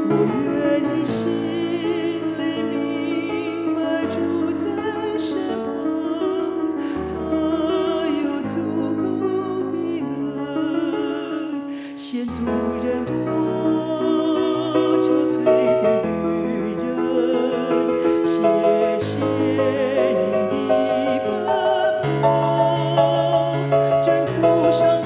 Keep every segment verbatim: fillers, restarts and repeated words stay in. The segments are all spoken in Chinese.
我愿你心里明白，主在身旁，他有足够的爱，险阻人多憔悴的旅人，谢谢你的奔跑，征途上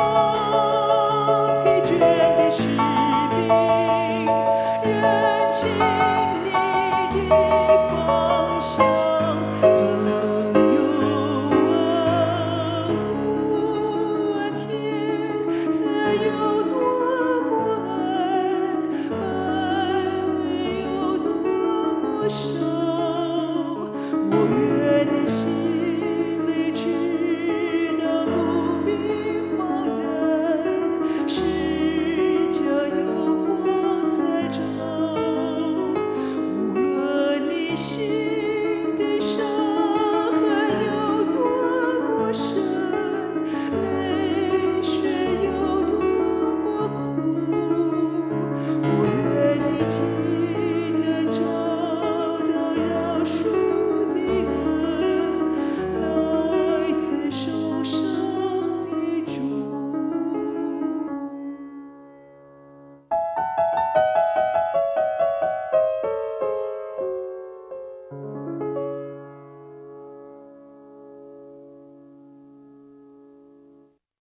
常疲倦的士兵，认清你的方向，朋友啊，无论天色有多么暗，爱有多么少，我愿